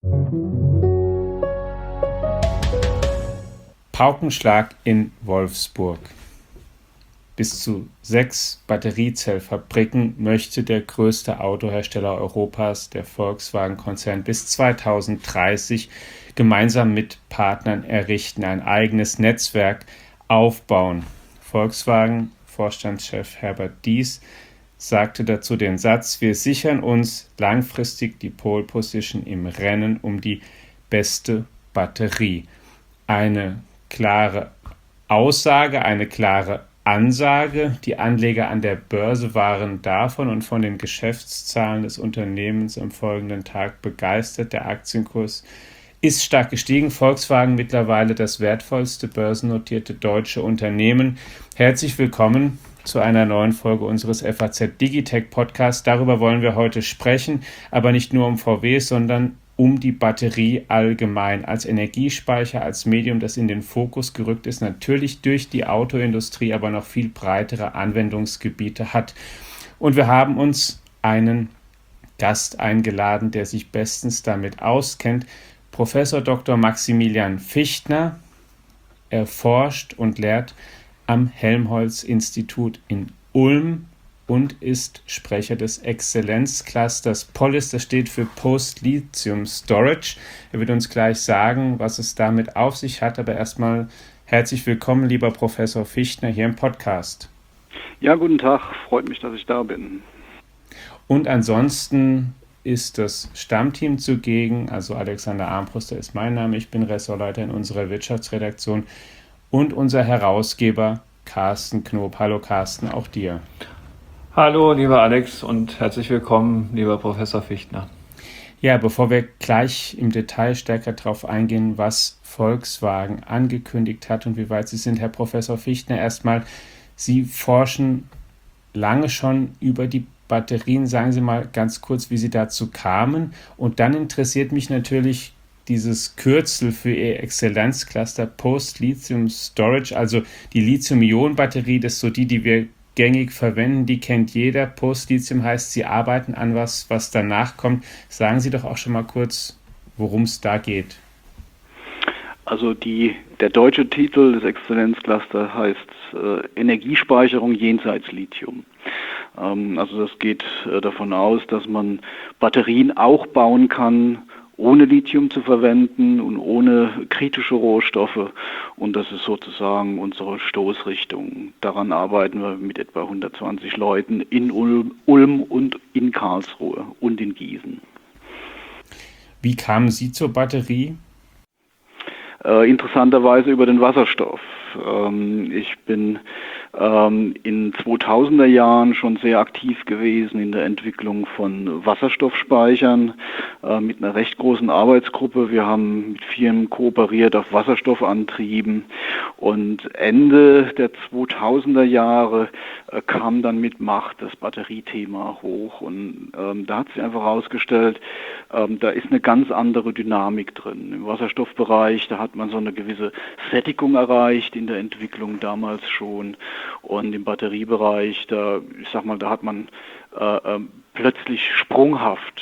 Paukenschlag in Wolfsburg. Bis zu 6 Batteriezellfabriken möchte der größte Autohersteller Europas, der Volkswagen-Konzern, bis 2030 gemeinsam mit Partnern errichten, ein eigenes Netzwerk aufbauen. Volkswagen-Vorstandschef Herbert Diess sagte dazu den Satz: Wir sichern uns langfristig die Pole Position im Rennen um die beste Batterie. Eine klare Aussage, eine klare Ansage. Die Anleger an der Börse waren davon und von den Geschäftszahlen des Unternehmens am folgenden Tag begeistert. Der Aktienkurs ist stark gestiegen. Volkswagen mittlerweile das wertvollste börsennotierte deutsche Unternehmen. Herzlich willkommen zu einer neuen Folge unseres FAZ Digitech Podcasts. Darüber wollen wir heute sprechen, aber nicht nur um VW, sondern um die Batterie allgemein als Energiespeicher, als Medium, das in den Fokus gerückt ist, natürlich durch die Autoindustrie, aber noch viel breitere Anwendungsgebiete hat. Und wir haben uns einen Gast eingeladen, der sich bestens damit auskennt, Professor Dr. Maximilian Fichtner. Er forscht und lehrt am Helmholtz-Institut in Ulm und ist Sprecher des Exzellenzclusters POLIS, das steht für Post-Lithium Storage. Er wird uns gleich sagen, was es damit auf sich hat, aber erstmal herzlich willkommen, lieber Professor Fichtner, hier im Podcast. Ja, guten Tag, freut mich, dass ich da bin. Und ansonsten ist das Stammteam zugegen, also Alexander Armbruster ist mein Name, ich bin Ressortleiter in unserer Wirtschaftsredaktion und unser Herausgeber Carsten Knob. Hallo Carsten, auch dir. Hallo, lieber Alex, und herzlich willkommen, lieber Professor Fichtner. Ja, bevor wir gleich im Detail stärker darauf eingehen, was Volkswagen angekündigt hat und wie weit Sie sind, Herr Professor Fichtner, erstmal, Sie forschen lange schon über die Batterien. Sagen Sie mal ganz kurz, wie Sie dazu kamen. Und dann interessiert mich natürlich dieses Kürzel für Ihr Exzellenzcluster Post-Lithium Storage, also die Lithium-Ionen-Batterie, das ist so die wir gängig verwenden, die kennt jeder. Post-Lithium heißt, Sie arbeiten an was danach kommt. Sagen Sie doch auch schon mal kurz, worum es da geht. Also der deutsche Titel des Exzellenzclusters heißt Energiespeicherung jenseits Lithium. Also das geht davon aus, dass man Batterien auch bauen kann, ohne Lithium zu verwenden und ohne kritische Rohstoffe. Und das ist sozusagen unsere Stoßrichtung. Daran arbeiten wir mit etwa 120 Leuten in Ulm und in Karlsruhe und in Gießen. Wie kamen Sie zur Batterie? Interessanterweise über den Wasserstoff. Ich bin in 2000er Jahren schon sehr aktiv gewesen in der Entwicklung von Wasserstoffspeichern mit einer recht großen Arbeitsgruppe. Wir haben mit Firmen kooperiert auf Wasserstoffantrieben und Ende der 2000er Jahre kam dann mit Macht das Batteriethema hoch und da hat sich einfach herausgestellt, da ist eine ganz andere Dynamik drin. Im Wasserstoffbereich, da hat man so eine gewisse Sättigung erreicht in der Entwicklung damals schon. Und im Batteriebereich, da hat man plötzlich sprunghaft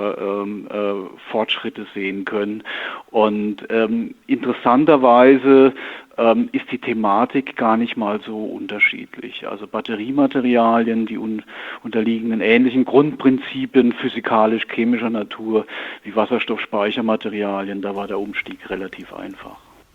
Fortschritte sehen können. Und interessanterweise ist die Thematik gar nicht mal so unterschiedlich. Also Batteriematerialien, die unterliegen in ähnlichen Grundprinzipien physikalisch-chemischer Natur wie Wasserstoffspeichermaterialien. Da war der Umstieg relativ einfach.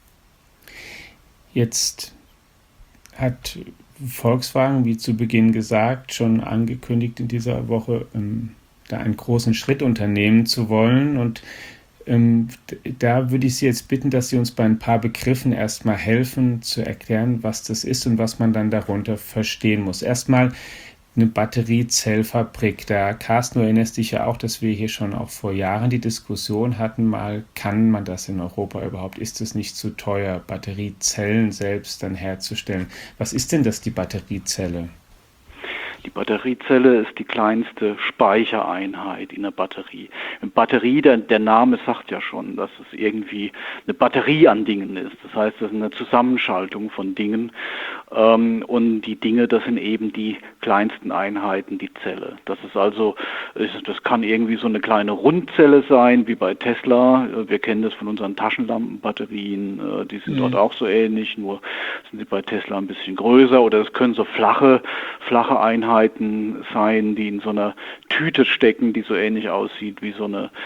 Jetzt hat Volkswagen, wie zu Beginn gesagt, schon angekündigt, in dieser Woche da einen großen Schritt unternehmen zu wollen. Und da würde ich Sie jetzt bitten, dass Sie uns bei ein paar Begriffen erstmal helfen, zu erklären, was das ist und was man dann darunter verstehen muss. Erstmal eine Batteriezellfabrik. Da, Carsten, du erinnerst dich ja auch, dass wir hier schon auch vor Jahren die Diskussion hatten, mal, kann man das in Europa überhaupt? Ist es nicht zu teuer, Batteriezellen selbst dann herzustellen? Was ist denn das, die Batteriezelle? Die Batteriezelle ist die kleinste Speichereinheit in der Batterie. Eine Batterie, der Name sagt ja schon, dass es irgendwie eine Batterie an Dingen ist. Das heißt, das ist eine Zusammenschaltung von Dingen. Und die Dinge, das sind eben die kleinsten Einheiten, die Zelle. Das kann irgendwie so eine kleine Rundzelle sein, wie bei Tesla. Wir kennen das von unseren Taschenlampenbatterien. Die sind dort auch so ähnlich, nur sind sie bei Tesla ein bisschen größer. Oder es können so flache Einheiten sein, die in so einer Tüte stecken, die so ähnlich aussieht wie so eine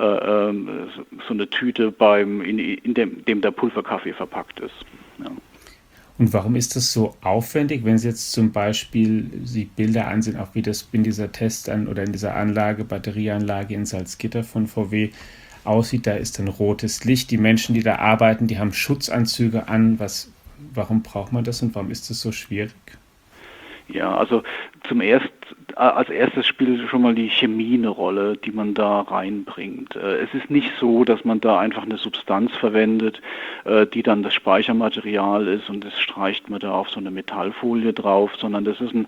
Tüte, in dem der Pulverkaffee verpackt ist. Ja. Und warum ist das so aufwendig, wenn Sie jetzt zum Beispiel sich Bilder ansehen, auch wie das in dieser oder in dieser Batterieanlage in Salzgitter von VW aussieht, da ist dann rotes Licht. Die Menschen, die da arbeiten, die haben Schutzanzüge an. Warum braucht man das und warum ist das so schwierig? Ja, also als erstes spielt schon mal die Chemie eine Rolle, die man da reinbringt. Es ist nicht so, dass man da einfach eine Substanz verwendet, die dann das Speichermaterial ist und das streicht man da auf so eine Metallfolie drauf, sondern das ist ein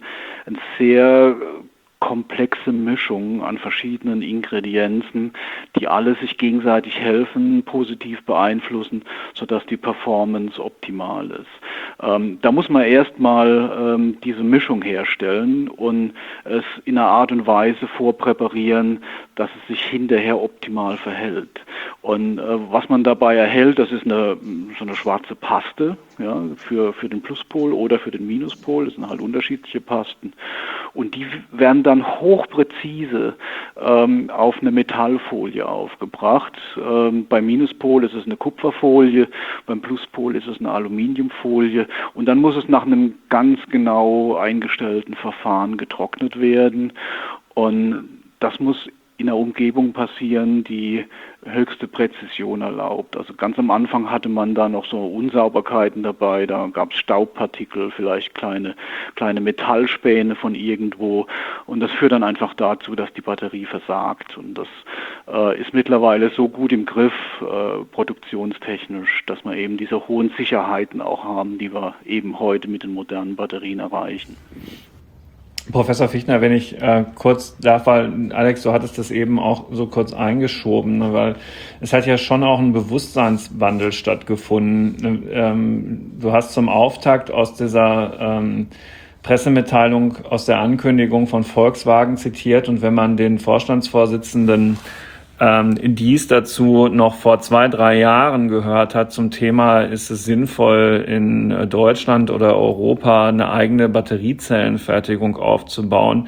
sehr komplexe Mischung an verschiedenen Ingredienzen, die alle sich gegenseitig helfen, positiv beeinflussen, sodass die Performance optimal ist. Da muss man erstmal diese Mischung herstellen und es in einer Art und Weise vorpräparieren, dass es sich hinterher optimal verhält. Und was man dabei erhält, das ist so eine schwarze Paste, ja, für den Pluspol oder für den Minuspol. Das sind halt unterschiedliche Pasten. Und die werden dann hochpräzise auf eine Metallfolie aufgebracht. Beim Minuspol ist es eine Kupferfolie, beim Pluspol ist es eine Aluminiumfolie. Und dann muss es nach einem ganz genau eingestellten Verfahren getrocknet werden. Und das muss in einer Umgebung passieren, die höchste Präzision erlaubt. Also ganz am Anfang hatte man da noch so Unsauberkeiten dabei, da gab es Staubpartikel, vielleicht kleine Metallspäne von irgendwo und das führt dann einfach dazu, dass die Batterie versagt und das ist mittlerweile so gut im Griff, produktionstechnisch, dass wir eben diese hohen Sicherheiten auch haben, die wir eben heute mit den modernen Batterien erreichen. Professor Fichtner, wenn ich kurz darf, weil Alex, du hattest das eben auch so kurz eingeschoben, ne, weil es hat ja schon auch ein Bewusstseinswandel stattgefunden. Du hast zum Auftakt aus dieser Pressemitteilung, aus der Ankündigung von Volkswagen zitiert und wenn man den Vorstandsvorsitzenden dies dazu noch vor 2-3 Jahren gehört hat zum Thema, ist es sinnvoll, in Deutschland oder Europa eine eigene Batteriezellenfertigung aufzubauen,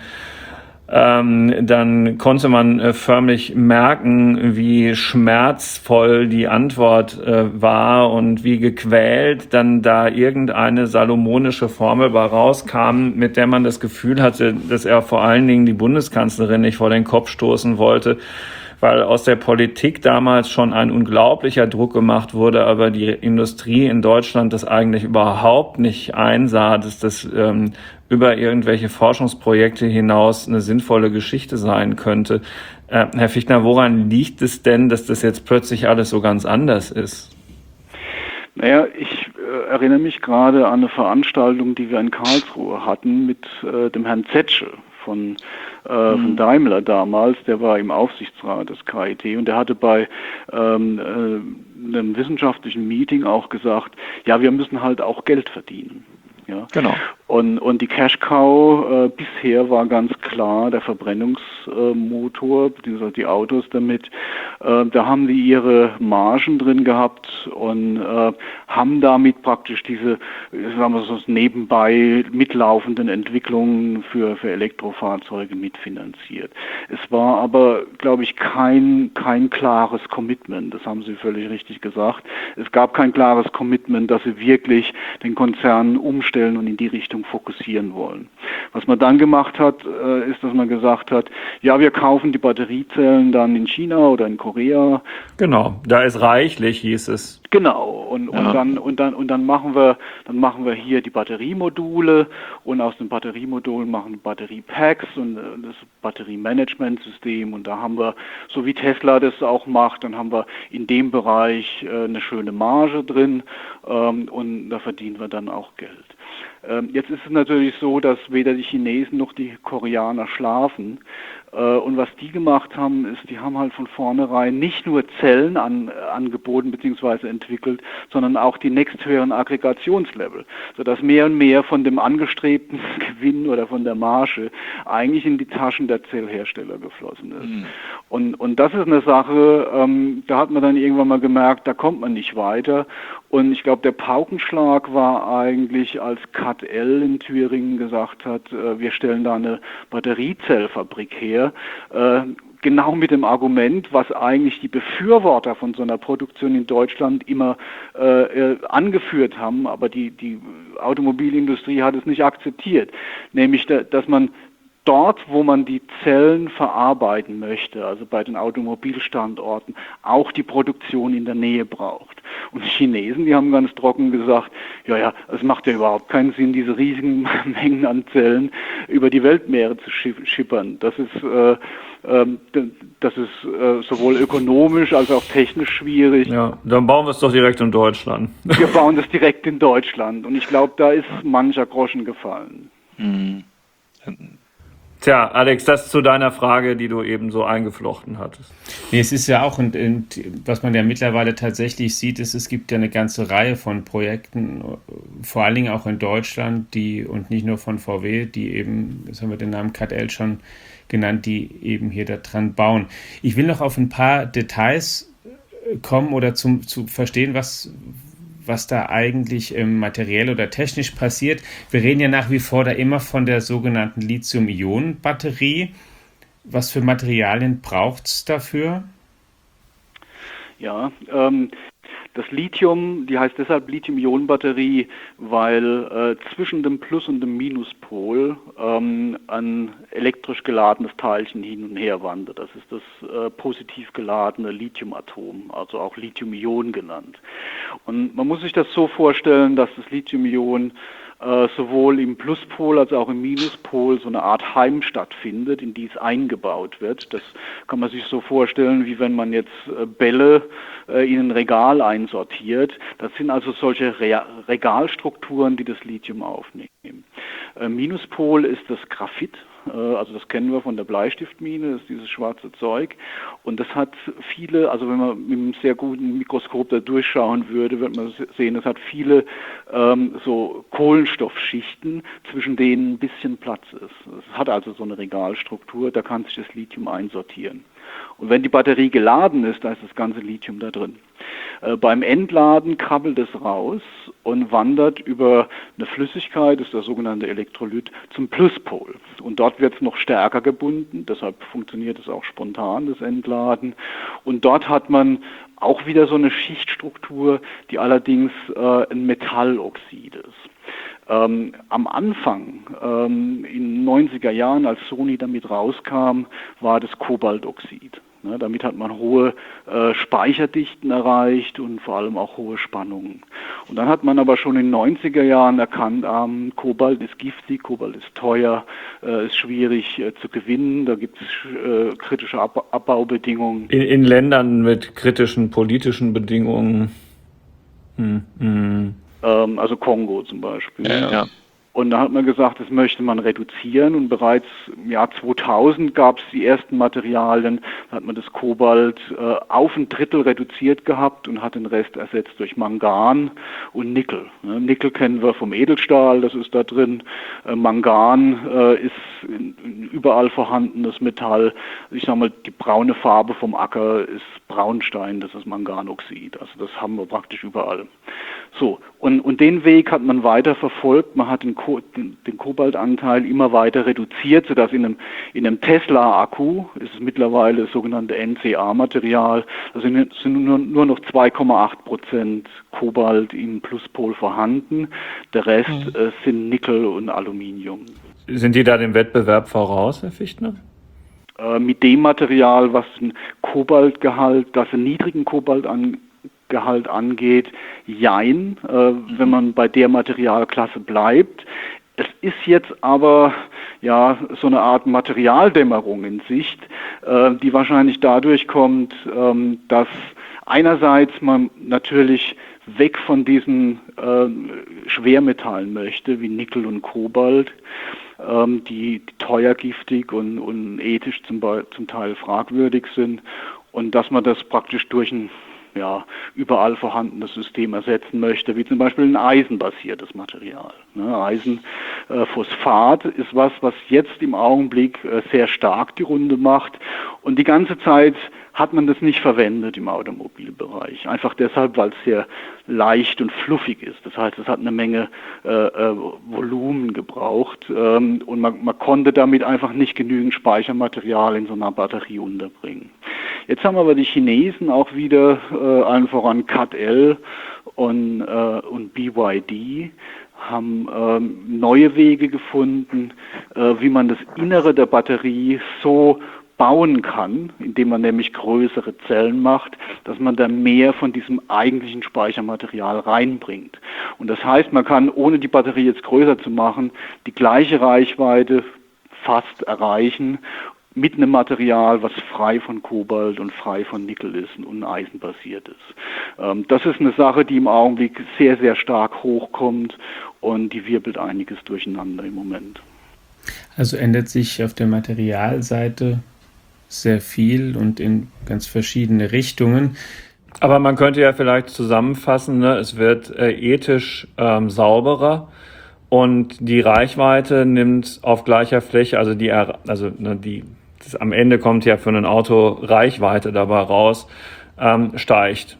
dann konnte man förmlich merken, wie schmerzvoll die Antwort war und wie gequält dann da irgendeine salomonische Formel bei rauskam, mit der man das Gefühl hatte, dass er vor allen Dingen die Bundeskanzlerin nicht vor den Kopf stoßen wollte, weil aus der Politik damals schon ein unglaublicher Druck gemacht wurde, aber die Industrie in Deutschland das eigentlich überhaupt nicht einsah, dass das über irgendwelche Forschungsprojekte hinaus eine sinnvolle Geschichte sein könnte. Herr Fichtner, woran liegt es denn, dass das jetzt plötzlich alles so ganz anders ist? Naja, ich erinnere mich gerade an eine Veranstaltung, die wir in Karlsruhe hatten mit dem Herrn Zetsche von Daimler damals, der war im Aufsichtsrat des KIT und der hatte bei einem wissenschaftlichen Meeting auch gesagt, ja, wir müssen halt auch Geld verdienen. Ja. Genau. Und die Cash Cow bisher war ganz klar der Verbrennungsmotor, beziehungsweise die Autos damit. Da haben die ihre Margen drin gehabt und haben damit praktisch diese, sagen wir so, nebenbei mitlaufenden Entwicklungen für Elektrofahrzeuge mitfinanziert. Es war aber, glaube ich, kein klares Commitment. Das haben Sie völlig richtig gesagt. Es gab kein klares Commitment, dass sie wirklich den Konzern umstellen und in die Richtung fokussieren wollen. Was man dann gemacht hat, ist, dass man gesagt hat, ja, wir kaufen die Batteriezellen dann in China oder in Korea. Genau, da ist reichlich, hieß es. Genau, und dann machen wir hier die Batteriemodule, und aus den Batteriemodulen machen wir Batteriepacks und das Batteriemanagementsystem, und da haben wir, so wie Tesla das auch macht, dann haben wir in dem Bereich eine schöne Marge drin, und da verdienen wir dann auch Geld. Jetzt ist es natürlich so, dass weder die Chinesen noch die Koreaner schlafen. Und was die gemacht haben, ist, die haben halt von vornherein nicht nur Zellen angeboten bzw. entwickelt, sondern auch die nächsthöheren Aggregationslevel, sodass mehr und mehr von dem angestrebten Gewinn oder von der Marge eigentlich in die Taschen der Zellhersteller geflossen ist. Und das ist eine Sache, da hat man dann irgendwann mal gemerkt, da kommt man nicht weiter. Und ich glaube, der Paukenschlag war eigentlich, als CATL in Thüringen gesagt hat, wir stellen da eine Batteriezellfabrik her, genau mit dem Argument, was eigentlich die Befürworter von so einer Produktion in Deutschland immer angeführt haben, aber die Automobilindustrie hat es nicht akzeptiert, nämlich, dass man dort, wo man die Zellen verarbeiten möchte, also bei den Automobilstandorten, auch die Produktion in der Nähe braucht. Und die Chinesen, die haben ganz trocken gesagt, ja, es macht ja überhaupt keinen Sinn, diese riesigen Mengen an Zellen über die Weltmeere zu schippern. Das ist sowohl ökonomisch als auch technisch schwierig. Ja, dann bauen wir es doch direkt in Deutschland. Wir bauen das direkt in Deutschland, und ich glaube, da ist mancher Groschen gefallen. Tja, Alex, das zu deiner Frage, die du eben so eingeflochten hattest. Nee, es ist ja auch, und was man ja mittlerweile tatsächlich sieht, ist, es gibt ja eine ganze Reihe von Projekten, vor allen Dingen auch in Deutschland, und nicht nur von VW, die eben, das haben wir den Namen CATL schon genannt, die eben hier da dran bauen. Ich will noch auf ein paar Details kommen oder zu verstehen, was da eigentlich materiell oder technisch passiert. Wir reden ja nach wie vor da immer von der sogenannten Lithium-Ionen-Batterie. Was für Materialien braucht es dafür? Ja, das Lithium, die heißt deshalb Lithium-Ionen-Batterie, weil zwischen dem Plus- und dem Minuspol ein elektrisch geladenes Teilchen hin und her wandert. Das ist das positiv geladene Lithiumatom, also auch Lithium-Ionen genannt. Und man muss sich das so vorstellen, dass das Lithium-Ion sowohl im Pluspol als auch im Minuspol so eine Art Heimstatt findet, in die es eingebaut wird. Das kann man sich so vorstellen, wie wenn man jetzt Bälle in ein Regal einsortiert. Das sind also solche Regalstrukturen, die das Lithium aufnehmen. Minuspol ist das Graphit, also das kennen wir von der Bleistiftmine, das ist dieses schwarze Zeug. Und das hat viele, also wenn man mit einem sehr guten Mikroskop da durchschauen würde, wird man sehen, es hat viele so Kohlenstoffschichten, zwischen denen ein bisschen Platz ist. Es hat also so eine Regalstruktur, da kann sich das Lithium einsortieren. Und wenn die Batterie geladen ist, da ist das ganze Lithium da drin. Beim Entladen krabbelt es raus und wandert über eine Flüssigkeit, das ist der sogenannte Elektrolyt, zum Pluspol. Und dort wird es noch stärker gebunden, deshalb funktioniert es auch spontan, das Entladen. Und dort hat man auch wieder so eine Schichtstruktur, die allerdings ein Metalloxid ist. Am Anfang, in den 90er Jahren, als Sony damit rauskam, war das Kobaltoxid. Ne, damit hat man hohe Speicherdichten erreicht und vor allem auch hohe Spannungen. Und dann hat man aber schon in den 90er Jahren erkannt, Kobalt ist giftig, Kobalt ist teuer, ist schwierig zu gewinnen, da gibt es kritische Abbaubedingungen. In Ländern mit kritischen politischen Bedingungen. Also Kongo zum Beispiel. Ja. Und da hat man gesagt, das möchte man reduzieren, und bereits im Jahr 2000 gab es die ersten Materialien, da hat man das Kobalt auf ein Drittel reduziert gehabt und hat den Rest ersetzt durch Mangan und Nickel. Nickel kennen wir vom Edelstahl, das ist da drin. Mangan ist überall vorhandenes Metall. Ich sage mal, die braune Farbe vom Acker ist Braunstein, das ist Manganoxid. Also das haben wir praktisch überall. So, und den Weg hat man weiter verfolgt. Man hat den Kobaltanteil immer weiter reduziert, sodass in einem Tesla-Akku ist es mittlerweile das sogenannte NCA-Material. Da sind nur noch 2,8% Kobalt im Pluspol vorhanden. Der Rest sind Nickel und Aluminium. Sind die da dem Wettbewerb voraus, Herr Fichtner? Mit dem Material, was einen Kobaltgehalt, das einen niedrigen Kobaltgehalt Schwermetallgehalt angeht, jein, wenn man bei der Materialklasse bleibt. Es ist jetzt aber ja so eine Art Materialdämmerung in Sicht, die wahrscheinlich dadurch kommt, dass einerseits man natürlich weg von diesen Schwermetallen möchte, wie Nickel und Kobalt, die teuer, giftig und ethisch zum Teil fragwürdig sind, und dass man das praktisch durch ein überall vorhandenes System ersetzen möchte, wie zum Beispiel ein eisenbasiertes Material. Eisenphosphat ist was jetzt im Augenblick sehr stark die Runde macht, und die ganze Zeit hat man das nicht verwendet im Automobilbereich. Einfach deshalb, weil es sehr leicht und fluffig ist. Das heißt, es hat eine Menge Volumen gebraucht, und man konnte damit einfach nicht genügend Speichermaterial in so einer Batterie unterbringen. Jetzt haben aber die Chinesen auch wieder, allen voran CATL und BYD, haben neue Wege gefunden, wie man das Innere der Batterie so bauen kann, indem man nämlich größere Zellen macht, dass man da mehr von diesem eigentlichen Speichermaterial reinbringt. Und das heißt, man kann, ohne die Batterie jetzt größer zu machen, die gleiche Reichweite fast erreichen mit einem Material, was frei von Kobalt und frei von Nickel ist und eisenbasiert ist. Das ist eine Sache, die im Augenblick sehr, sehr stark hochkommt, und die wirbelt einiges durcheinander im Moment. Also ändert sich auf der Materialseite sehr viel und in ganz verschiedene Richtungen. Aber man könnte ja vielleicht zusammenfassen, ne? Es wird ethisch sauberer, und die Reichweite nimmt auf gleicher Fläche, am Ende kommt ja für ein Auto Reichweite dabei raus, steigt.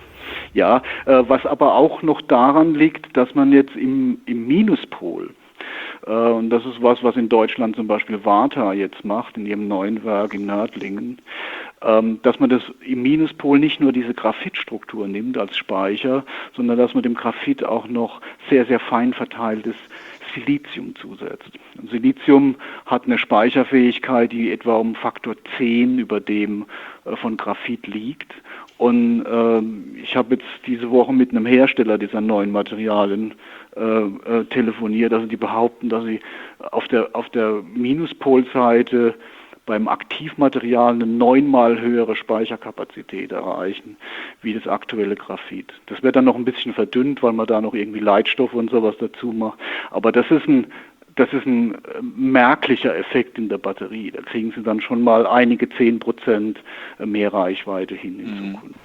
Ja, was aber auch noch daran liegt, dass man jetzt im Minuspol, und das ist was in Deutschland zum Beispiel Varta jetzt macht, in ihrem neuen Werk in Nördlingen, dass man das im Minuspol nicht nur diese Graphitstruktur nimmt als Speicher, sondern dass man dem Graphit auch noch sehr, sehr fein verteiltes Silizium zusetzt. Und Silizium hat eine Speicherfähigkeit, die etwa um Faktor 10 über dem von Graphit liegt. Und ich habe jetzt diese Woche mit einem Hersteller dieser neuen Materialien telefoniert, also die behaupten, dass sie auf der Minuspolseite beim Aktivmaterial eine 9-mal höhere Speicherkapazität erreichen, wie das aktuelle Graphit. Das wird dann noch ein bisschen verdünnt, weil man da noch irgendwie Leitstoffe und sowas dazu macht. Aber das ist ein merklicher Effekt in der Batterie. Da kriegen Sie dann schon mal einige 10% mehr Reichweite hin in Zukunft.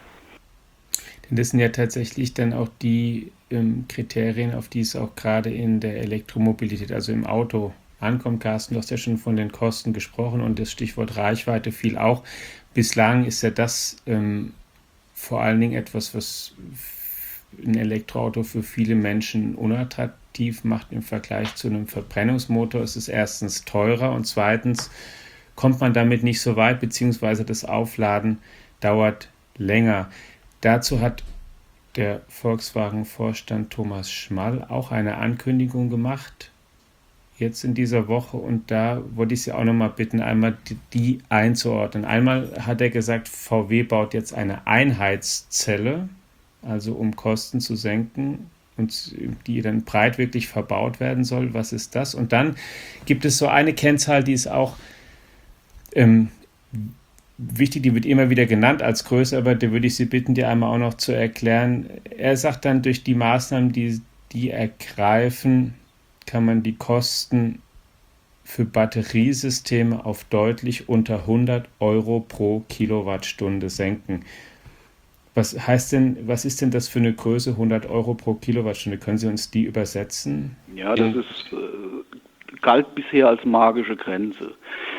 Denn das sind ja tatsächlich dann auch die Kriterien, auf die es auch gerade in der Elektromobilität, also im Auto, ankommt. Carsten, du hast ja schon von den Kosten gesprochen, und das Stichwort Reichweite fiel auch. Bislang ist ja das vor allen Dingen etwas, was ein Elektroauto für viele Menschen unattraktiv macht im Vergleich zu einem Verbrennungsmotor. Es ist erstens teurer, und zweitens kommt man damit nicht so weit, beziehungsweise das Aufladen dauert länger. Dazu hat der Volkswagen-Vorstand Thomas Schmall auch eine Ankündigung gemacht, jetzt in dieser Woche, und da wollte ich Sie auch nochmal bitten, einmal die einzuordnen. Einmal hat er gesagt, VW baut jetzt eine Einheitszelle, also um Kosten zu senken, und die dann breit wirklich verbaut werden soll. Was ist das? Und dann gibt es so eine Kennzahl, die ist auch wichtig, die wird immer wieder genannt als Größe, aber da würde ich Sie bitten, die einmal auch noch zu erklären. Er sagt dann, durch die Maßnahmen, die ergreifen, kann man die Kosten für Batteriesysteme auf deutlich unter 100 Euro pro Kilowattstunde senken. Was ist denn das für eine Größe, 100 Euro pro Kilowattstunde? Können Sie uns die übersetzen? Ja, das galt bisher als magische Grenze.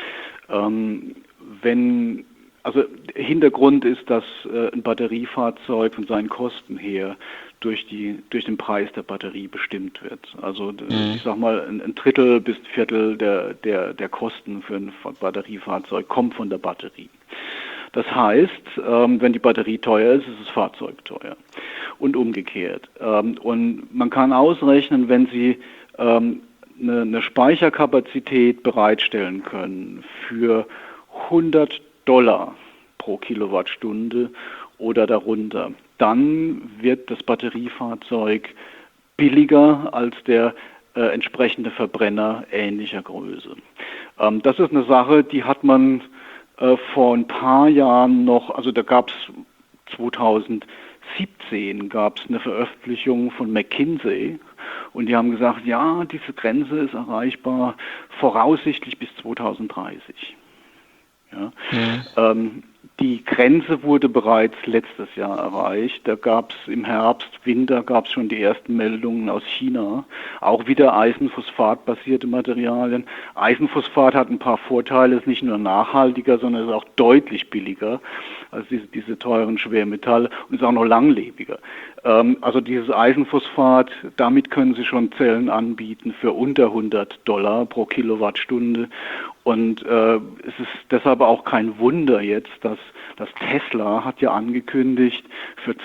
Hintergrund ist, dass ein Batteriefahrzeug von seinen Kosten her durch den Preis der Batterie bestimmt wird. Also ich sag mal, ein Drittel bis ein Viertel der Kosten für ein Batteriefahrzeug kommt von der Batterie. Das heißt, wenn die Batterie teuer ist, ist das Fahrzeug teuer. Und umgekehrt. Und man kann ausrechnen, wenn Sie eine Speicherkapazität bereitstellen können für $100 pro Kilowattstunde oder darunter. Dann wird das Batteriefahrzeug billiger als der entsprechende Verbrenner ähnlicher Größe. Das ist eine Sache, die hat man vor ein paar Jahren noch, also da gab es 2017 gab es eine Veröffentlichung von McKinsey und die haben gesagt, ja, diese Grenze ist erreichbar voraussichtlich bis 2030. Ja. Die Grenze wurde bereits letztes Jahr erreicht. Da gab es im Herbst, Winter gab es schon die ersten Meldungen aus China. Auch wieder Eisenphosphat-basierte Materialien. Eisenphosphat hat ein paar Vorteile, ist nicht nur nachhaltiger, sondern ist auch deutlich billiger als diese teuren Schwermetalle und ist auch noch langlebiger. Also dieses Eisenphosphat, damit können Sie schon Zellen anbieten für unter $100 pro Kilowattstunde. Und es ist deshalb auch kein Wunder jetzt, dass Tesla hat ja angekündigt, für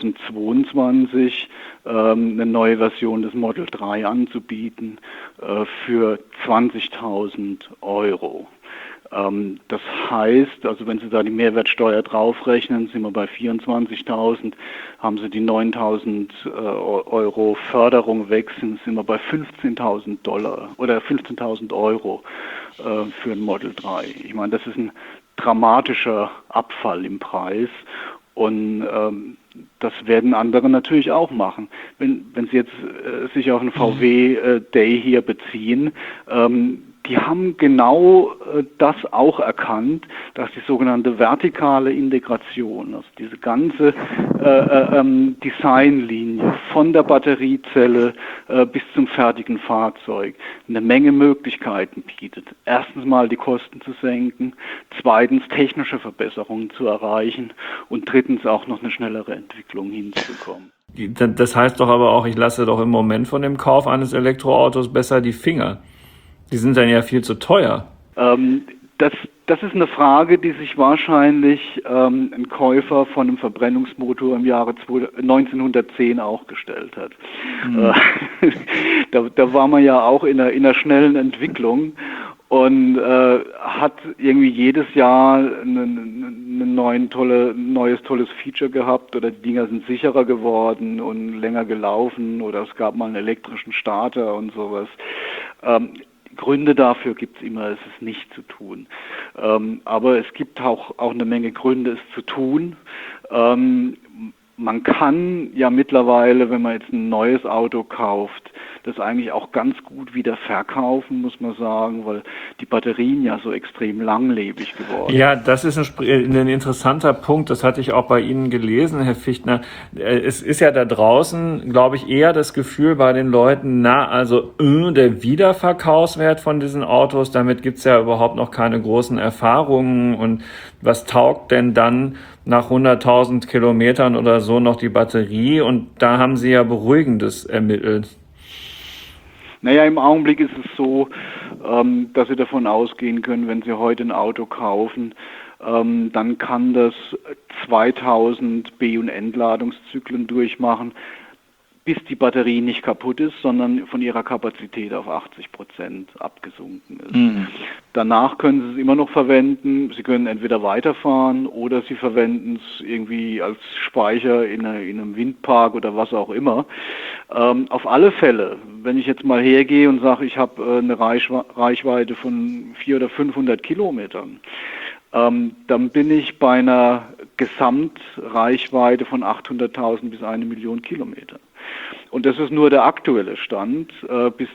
2022 eine neue Version des Model 3 anzubieten für 20.000 Euro. Das heißt, also wenn Sie da die Mehrwertsteuer draufrechnen, sind wir bei 24.000, haben Sie die 9.000 Euro Förderung weg, sind wir bei $15.000 oder 15.000 Euro für ein Model 3. Ich meine, das ist ein dramatischer Abfall im Preis und das werden andere natürlich auch machen. Wenn Sie jetzt sich auf einen VW Day hier beziehen, die haben genau das auch erkannt, dass die sogenannte vertikale Integration, also diese ganze Designlinie von der Batteriezelle bis zum fertigen Fahrzeug eine Menge Möglichkeiten bietet. Erstens mal die Kosten zu senken, zweitens technische Verbesserungen zu erreichen und drittens auch noch eine schnellere Entwicklung hinzubekommen. Das heißt doch aber auch, ich lasse doch im Moment von dem Kauf eines Elektroautos besser die Finger. Die sind dann ja viel zu teuer. Das ist eine Frage, die sich wahrscheinlich ein Käufer von einem Verbrennungsmotor im Jahre 1910 auch gestellt hat. Da war man ja auch in einer schnellen Entwicklung und hat irgendwie jedes Jahr ein neues tolles Feature gehabt oder die Dinger sind sicherer geworden und länger gelaufen oder es gab mal einen elektrischen Starter und sowas. Gründe dafür gibt es immer, es ist nicht zu tun. Aber es gibt auch eine Menge Gründe, es zu tun. Man kann ja mittlerweile, wenn man jetzt ein neues Auto kauft, das eigentlich auch ganz gut wieder verkaufen, muss man sagen, weil die Batterien ja so extrem langlebig geworden sind. Ja, das ist ein interessanter Punkt. Das hatte ich auch bei Ihnen gelesen, Herr Fichtner. Es ist ja da draußen, glaube ich, eher das Gefühl bei den Leuten, der Wiederverkaufswert von diesen Autos, damit gibt's ja überhaupt noch keine großen Erfahrungen. Und was taugt denn dann nach 100.000 Kilometern oder so noch die Batterie? Und da haben Sie ja Beruhigendes ermittelt. Naja, im Augenblick ist es so, dass Sie davon ausgehen können, wenn Sie heute ein Auto kaufen, dann kann das 2000 B- und Entladungszyklen durchmachen, bis die Batterie nicht kaputt ist, sondern von ihrer Kapazität auf 80% abgesunken ist. Danach können Sie es immer noch verwenden. Sie können entweder weiterfahren oder Sie verwenden es irgendwie als Speicher in einem Windpark oder was auch immer. Auf alle Fälle, wenn ich jetzt mal hergehe und sage, ich habe eine Reichweite von 400 oder 500 Kilometern, dann bin ich bei einer Gesamtreichweite von 800.000 bis 1 Million Kilometer. Und das ist nur der aktuelle Stand. Bis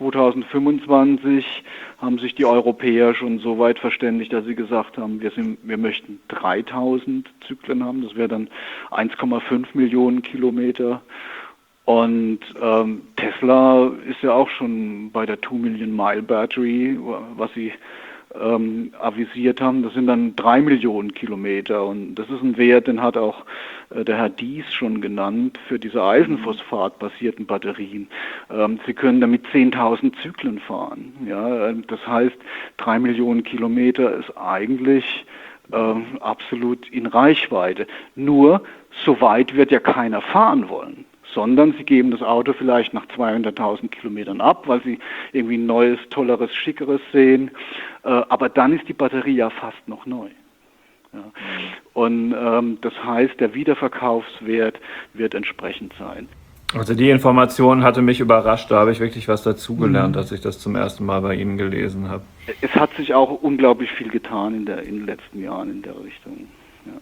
2025 haben sich die Europäer schon so weit verständigt, dass sie gesagt haben, wir möchten 3000 Zyklen haben. Das wäre dann 1,5 Millionen Kilometer. Und Tesla ist ja auch schon bei der 2 Million Mile Battery, was sie avisiert haben. Das sind dann 3 Millionen Kilometer und das ist ein Wert, den hat auch der Herr Dies schon genannt für diese Eisenphosphat-basierten Batterien. Sie können damit 10.000 Zyklen fahren. Ja, das heißt, 3 Millionen Kilometer ist eigentlich absolut in Reichweite. Nur, so weit wird ja keiner fahren wollen, sondern sie geben das Auto vielleicht nach 200.000 Kilometern ab, weil sie irgendwie ein neues, tolleres, schickeres sehen. Aber dann ist die Batterie ja fast noch neu. Ja. Und das heißt, der Wiederverkaufswert wird entsprechend sein. Also die Information hatte mich überrascht, da habe ich wirklich was dazugelernt, als ich das zum ersten Mal bei Ihnen gelesen habe. Es hat sich auch unglaublich viel getan in den letzten Jahren in der Richtung. Ja.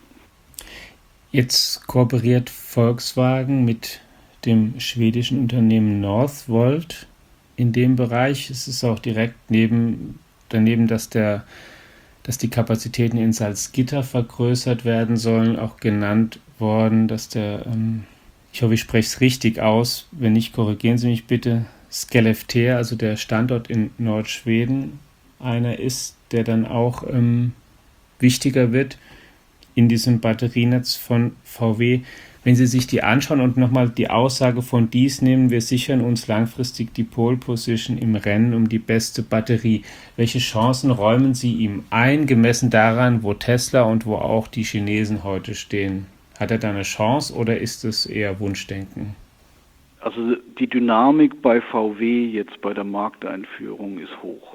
Jetzt kooperiert Volkswagen mit dem schwedischen Unternehmen Northvolt in dem Bereich. Es ist auch direkt daneben, dass die Kapazitäten in Salzgitter vergrößert werden sollen, auch genannt worden, dass ich hoffe, ich spreche es richtig aus, wenn nicht, korrigieren Sie mich bitte, Skellefteå, also der Standort in Nordschweden, einer ist, der dann auch wichtiger wird in diesem Batterienetz von VW. Wenn Sie sich die anschauen und nochmal die Aussage von dies nehmen, wir sichern uns langfristig die Pole Position im Rennen um die beste Batterie. Welche Chancen räumen Sie ihm ein, gemessen daran, wo Tesla und wo auch die Chinesen heute stehen? Hat er da eine Chance oder ist es eher Wunschdenken? Also die Dynamik bei VW jetzt bei der Markteinführung ist hoch.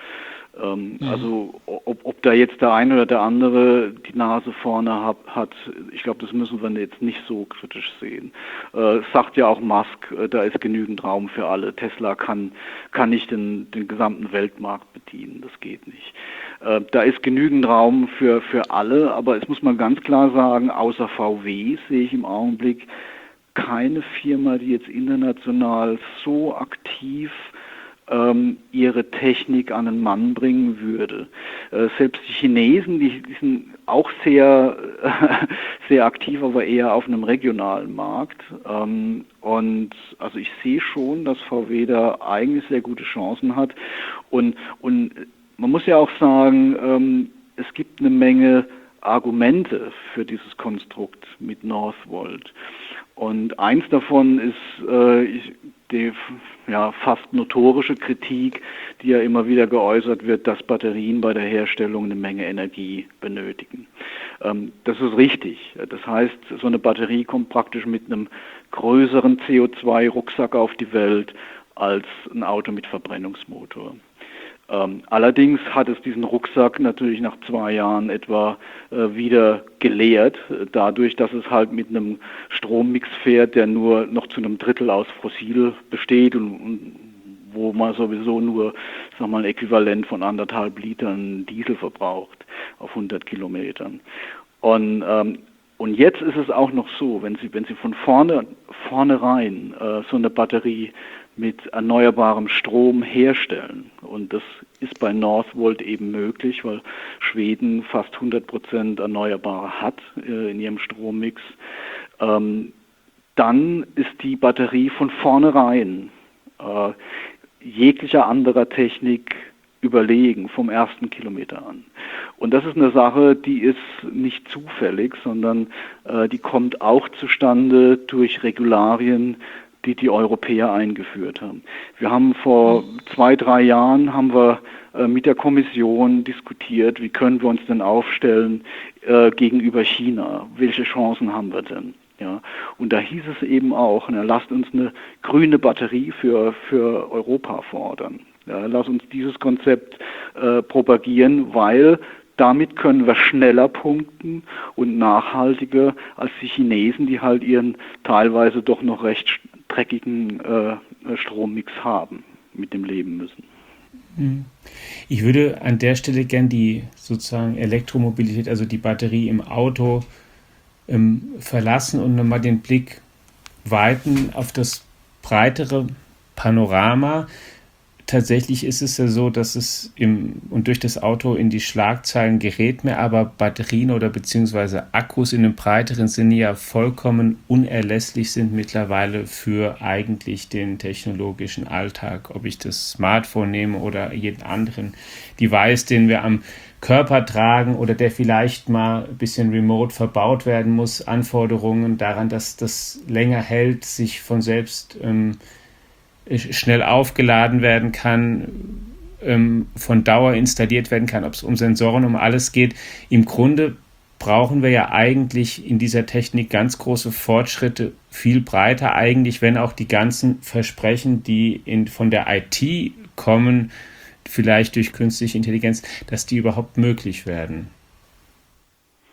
Also ob da jetzt der eine oder der andere die Nase vorne hat, ich glaube, das müssen wir jetzt nicht so kritisch sehen. Sagt ja auch Musk, da ist genügend Raum für alle. Tesla kann nicht den gesamten Weltmarkt bedienen, das geht nicht. Da ist genügend Raum für alle, aber es muss man ganz klar sagen, außer VW sehe ich im Augenblick keine Firma, die jetzt international so aktiv ihre Technik an den Mann bringen würde. Selbst die Chinesen, die sind auch sehr, sehr aktiv, aber eher auf einem regionalen Markt. Und also ich sehe schon, dass VW da eigentlich sehr gute Chancen hat. Und man muss ja auch sagen, es gibt eine Menge Argumente für dieses Konstrukt mit Northvolt. Und eins davon ist die fast notorische Kritik, die ja immer wieder geäußert wird, dass Batterien bei der Herstellung eine Menge Energie benötigen. Das ist richtig. Das heißt, so eine Batterie kommt praktisch mit einem größeren CO2-Rucksack auf die Welt als ein Auto mit Verbrennungsmotor. Allerdings hat es diesen Rucksack natürlich nach 2 Jahren etwa wieder geleert, dadurch, dass es halt mit einem Strommix fährt, der nur noch zu einem Drittel aus Fossil besteht und wo man sowieso nur, ein Äquivalent von 1,5 Litern Diesel verbraucht auf 100 Kilometern. Und jetzt ist es auch noch so, wenn Sie von vornherein so eine Batterie mit erneuerbarem Strom herstellen. Und das ist bei Northvolt eben möglich, weil Schweden fast 100% Erneuerbare hat in ihrem Strommix. Dann ist die Batterie von vornherein jeglicher anderer Technik überlegen, vom ersten Kilometer an. Und das ist eine Sache, die ist nicht zufällig, sondern die kommt auch zustande durch Regularien, die Europäer eingeführt haben. Wir haben vor 2-3 Jahren mit der Kommission diskutiert, wie können wir uns denn aufstellen gegenüber China? Welche Chancen haben wir denn? Ja, und da hieß es eben auch, lasst uns eine grüne Batterie für Europa fordern. Ja, lasst uns dieses Konzept propagieren, weil damit können wir schneller punkten und nachhaltiger als die Chinesen, die halt ihren teilweise doch noch recht dreckigen Strommix haben, mit dem leben müssen. Ich würde an der Stelle gern die sozusagen Elektromobilität, also die Batterie im Auto, verlassen und nochmal den Blick weiten auf das breitere Panorama. Tatsächlich ist es ja so, dass es und durch das Auto in die Schlagzeilen gerät mehr, aber Batterien oder beziehungsweise Akkus in einem breiteren Sinne ja vollkommen unerlässlich sind mittlerweile für eigentlich den technologischen Alltag. Ob ich das Smartphone nehme oder jeden anderen Device, den wir am Körper tragen oder der vielleicht mal ein bisschen remote verbaut werden muss, Anforderungen daran, dass das länger hält, sich von selbst schnell aufgeladen werden kann, von Dauer installiert werden kann, ob es um Sensoren, um alles geht. Im Grunde brauchen wir ja eigentlich in dieser Technik ganz große Fortschritte, viel breiter eigentlich, wenn auch die ganzen Versprechen, die von der IT kommen, vielleicht durch künstliche Intelligenz, dass die überhaupt möglich werden.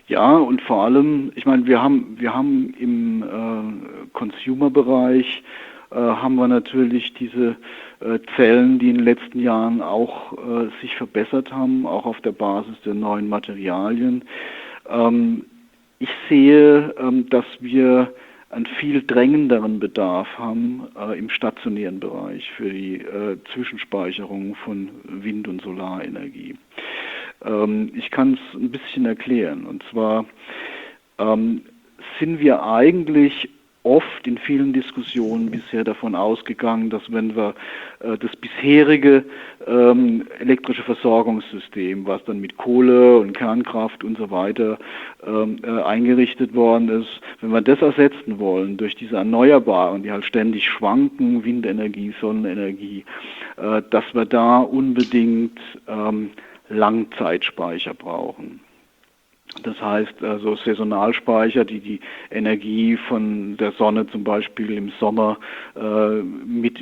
Ja, und vor allem, ich meine, wir haben im Consumer-Bereich haben wir natürlich diese Zellen, die in den letzten Jahren auch sich verbessert haben, auch auf der Basis der neuen Materialien. Ähm, Ich sehe, dass wir einen viel drängenderen Bedarf haben im stationären Bereich für die Zwischenspeicherung von Wind- und Solarenergie. Ich kann es ein bisschen erklären. Und zwar ähm, sind wir eigentlich oft in vielen Diskussionen bisher davon ausgegangen, dass wenn wir das bisherige elektrische Versorgungssystem, was dann mit Kohle und Kernkraft und so weiter eingerichtet worden ist, wenn wir das ersetzen wollen durch diese Erneuerbaren, die halt ständig schwanken, Windenergie, Sonnenenergie, dass wir da unbedingt Langzeitspeicher brauchen. Das heißt also Saisonalspeicher, die die Energie von der Sonne zum Beispiel im Sommer mit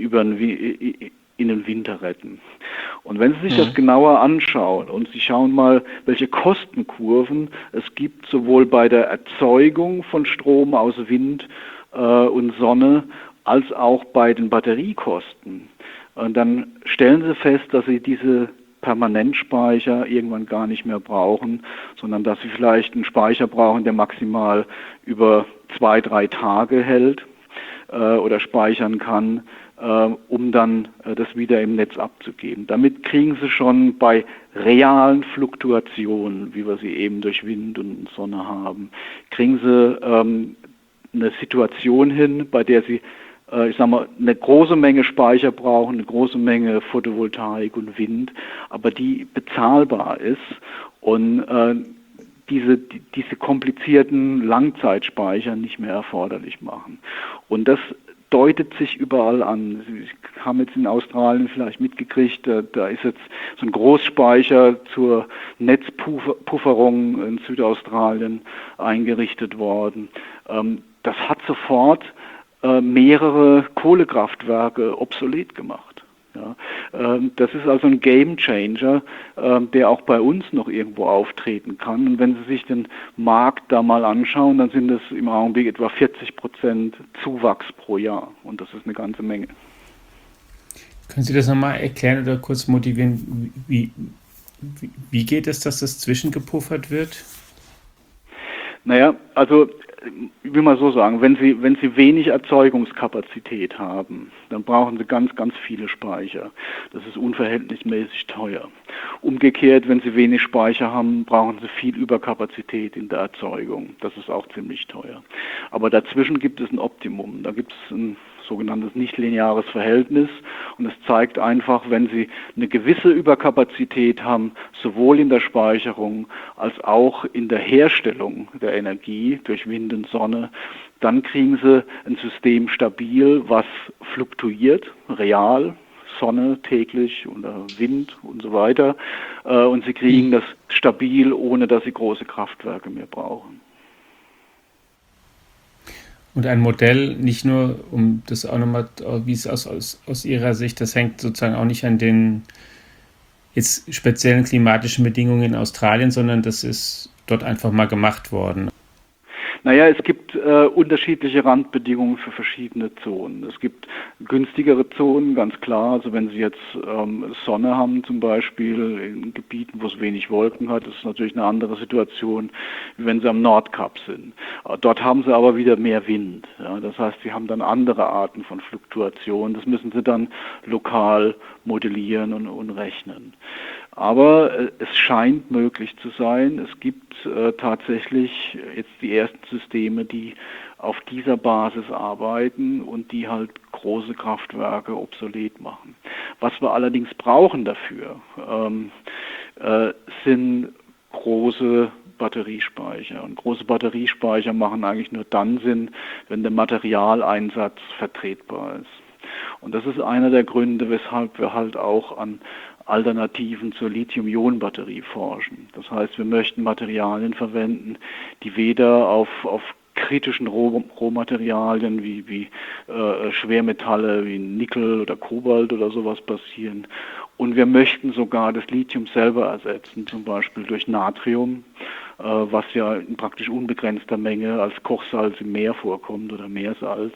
in den Winter retten. Und wenn Sie sich das genauer anschauen und Sie schauen mal, welche Kostenkurven es gibt, sowohl bei der Erzeugung von Strom aus Wind und Sonne als auch bei den Batteriekosten, und dann stellen Sie fest, dass Sie diese Permanentspeicher irgendwann gar nicht mehr brauchen, sondern dass sie vielleicht einen Speicher brauchen, der maximal über 2, 3 Tage hält oder speichern kann, um dann das wieder im Netz abzugeben. Damit kriegen sie schon bei realen Fluktuationen, wie wir sie eben durch Wind und Sonne haben, kriegen sie eine Situation hin, bei der sie ich sag mal, eine große Menge Speicher brauchen, eine große Menge Photovoltaik und Wind, aber die bezahlbar ist und diese komplizierten Langzeitspeicher nicht mehr erforderlich machen. Und das deutet sich überall an. Sie haben jetzt in Australien vielleicht mitgekriegt, da ist jetzt so ein Großspeicher zur Netzpufferung in Südaustralien eingerichtet worden. Das hat sofort mehrere Kohlekraftwerke obsolet gemacht. Ja, das ist also ein Game Changer, der auch bei uns noch irgendwo auftreten kann. Und wenn Sie sich den Markt da mal anschauen, dann sind es im Augenblick etwa 40% Zuwachs pro Jahr. Und das ist eine ganze Menge. Können Sie das nochmal erklären oder kurz motivieren? Wie geht es, dass das zwischengepuffert wird? Naja, also ich will mal so sagen, wenn Sie wenig Erzeugungskapazität haben, dann brauchen Sie ganz, ganz viele Speicher. Das ist unverhältnismäßig teuer. Umgekehrt, wenn Sie wenig Speicher haben, brauchen Sie viel Überkapazität in der Erzeugung. Das ist auch ziemlich teuer. Aber dazwischen gibt es ein Optimum. Da gibt es ein sogenanntes nichtlineares Verhältnis, und es zeigt einfach, wenn Sie eine gewisse Überkapazität haben, sowohl in der Speicherung als auch in der Herstellung der Energie durch Wind und Sonne, dann kriegen Sie ein System stabil, was fluktuiert, real, Sonne täglich oder Wind und so weiter, und Sie kriegen das stabil, ohne dass Sie große Kraftwerke mehr brauchen. Und ein Modell, nicht nur, um das auch nochmal, wie es aus Ihrer Sicht, das hängt sozusagen auch nicht an den jetzt speziellen klimatischen Bedingungen in Australien, sondern das ist dort einfach mal gemacht worden. Naja, es gibt unterschiedliche Randbedingungen für verschiedene Zonen. Es gibt günstigere Zonen, ganz klar. Also wenn Sie jetzt Sonne haben zum Beispiel in Gebieten, wo es wenig Wolken hat, ist natürlich eine andere Situation, wie wenn Sie am Nordkap sind. Dort haben Sie aber wieder mehr Wind. Ja? Das heißt, Sie haben dann andere Arten von Fluktuationen. Das müssen Sie dann lokal modellieren und rechnen. Aber es scheint möglich zu sein. Es gibt tatsächlich jetzt die ersten Systeme, die auf dieser Basis arbeiten und die halt große Kraftwerke obsolet machen. Was wir allerdings brauchen dafür, sind große Batteriespeicher. Und große Batteriespeicher machen eigentlich nur dann Sinn, wenn der Materialeinsatz vertretbar ist. Und das ist einer der Gründe, weshalb wir halt auch an Alternativen zur Lithium-Ionen-Batterie forschen. Das heißt, wir möchten Materialien verwenden, die weder auf kritischen Rohmaterialien wie Schwermetalle wie Nickel oder Kobalt oder sowas basieren. Und wir möchten sogar das Lithium selber ersetzen, zum Beispiel durch Natrium, was ja in praktisch unbegrenzter Menge als Kochsalz im Meer vorkommt oder Meersalz.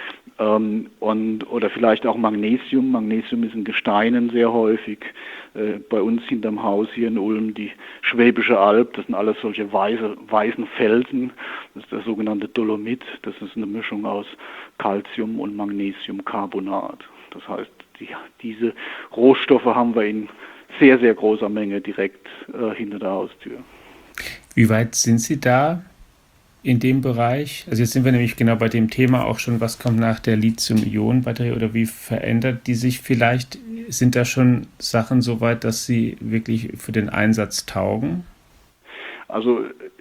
Oder vielleicht auch Magnesium. Magnesium ist in Gesteinen sehr häufig. Bei uns hinterm Haus hier in Ulm die Schwäbische Alb, das sind alles solche weißen Felsen. Das ist der sogenannte Dolomit. Das ist eine Mischung aus Calcium und Magnesiumcarbonat. Das heißt, diese Rohstoffe haben wir in sehr, sehr großer Menge direkt hinter der Haustür. Wie weit sind Sie da in dem Bereich? Also jetzt sind wir nämlich genau bei dem Thema auch schon, was kommt nach der Lithium-Ionen-Batterie oder wie verändert die sich vielleicht? Sind da schon Sachen so weit, dass sie wirklich für den Einsatz taugen? Also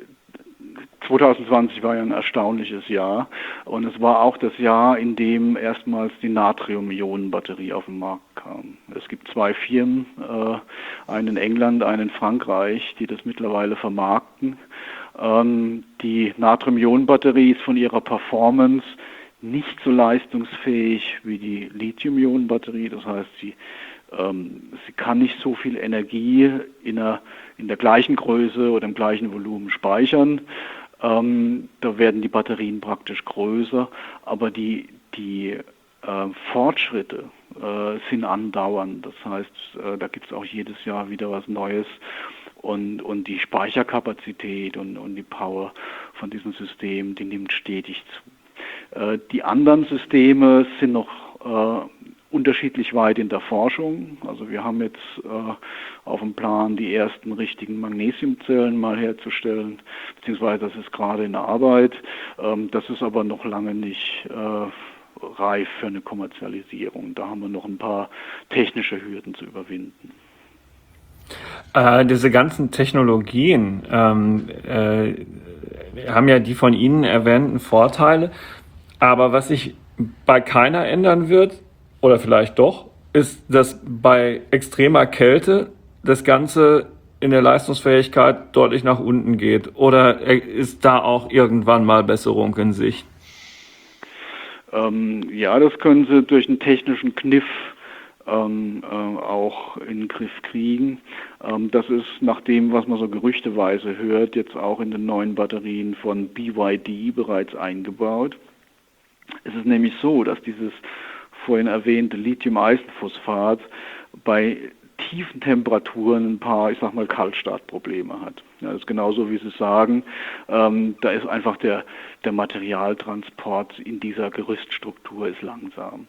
2020 war ja ein erstaunliches Jahr und es war auch das Jahr, in dem erstmals die Natrium-Ionen-Batterie auf den Markt kam. Es gibt 2 Firmen, einen in England, einen in Frankreich, die das mittlerweile vermarkten. Die Natrium-Ionen-Batterie ist von ihrer Performance nicht so leistungsfähig wie die Lithium-Ionen-Batterie. Das heißt, sie kann nicht so viel Energie in der gleichen Größe oder im gleichen Volumen speichern. Da werden die Batterien praktisch größer, aber die Fortschritte sind andauernd. Das heißt, da gibt es auch jedes Jahr wieder was Neues und die Speicherkapazität und die Power von diesem System, die nimmt stetig zu. Die anderen Systeme sind noch unterschiedlich weit in der Forschung. Also wir haben jetzt auf dem Plan, die ersten richtigen Magnesiumzellen mal herzustellen, beziehungsweise das ist gerade in Arbeit. Das ist aber noch lange nicht reif für eine Kommerzialisierung. Da haben wir noch ein paar technische Hürden zu überwinden. Diese ganzen Technologien haben ja die von Ihnen erwähnten Vorteile, aber was sich bei keiner ändern wird, oder vielleicht doch, ist, dass bei extremer Kälte das Ganze in der Leistungsfähigkeit deutlich nach unten geht. Oder ist da auch irgendwann mal Besserung in Sicht? Ja, das können Sie durch einen technischen Kniff auch in den Griff kriegen. Das ist nach dem, was man so gerüchteweise hört, jetzt auch in den neuen Batterien von BYD bereits eingebaut. Es ist nämlich so, dass dieses vorhin erwähnte Lithium-Eisenphosphat bei tiefen Temperaturen ein paar, ich sag mal, Kaltstartprobleme hat. Ja, das ist genauso, wie Sie sagen, da ist einfach der Materialtransport in dieser Gerüststruktur ist langsam.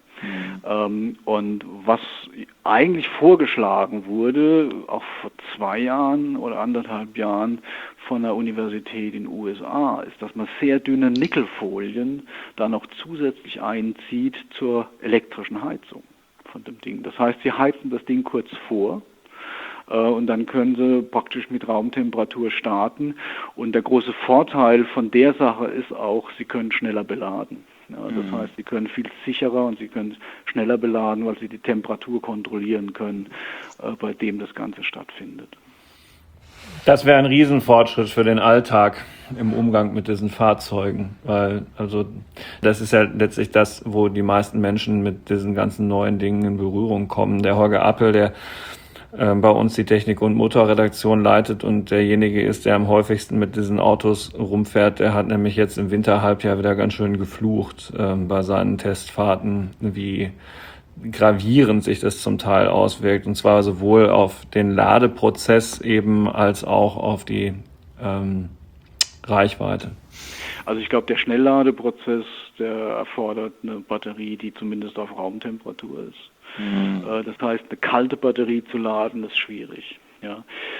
Und was eigentlich vorgeschlagen wurde, auch vor 2 Jahren oder 1,5 Jahren von der Universität in den USA, ist, dass man sehr dünne Nickelfolien da noch zusätzlich einzieht zur elektrischen Heizung von dem Ding. Das heißt, Sie heizen das Ding kurz vor und dann können Sie praktisch mit Raumtemperatur starten. Und der große Vorteil von der Sache ist auch, Sie können schneller beladen. Ja, das heißt, Sie können viel sicherer und Sie können schneller beladen, weil Sie die Temperatur kontrollieren können, bei dem das Ganze stattfindet. Das wäre ein Riesenfortschritt für den Alltag im Umgang mit diesen Fahrzeugen, weil also das ist ja letztlich das, wo die meisten Menschen mit diesen ganzen neuen Dingen in Berührung kommen. Der Holger Appel, der bei uns die Technik- und Motorredaktion leitet und derjenige ist, der am häufigsten mit diesen Autos rumfährt, der hat nämlich jetzt im Winterhalbjahr wieder ganz schön geflucht bei seinen Testfahrten, wie gravierend sich das zum Teil auswirkt, und zwar sowohl auf den Ladeprozess eben als auch auf die Reichweite. Also ich glaube, der Schnellladeprozess, der erfordert eine Batterie, die zumindest auf Raumtemperatur ist. Das heißt, eine kalte Batterie zu laden, ist schwierig. Ja.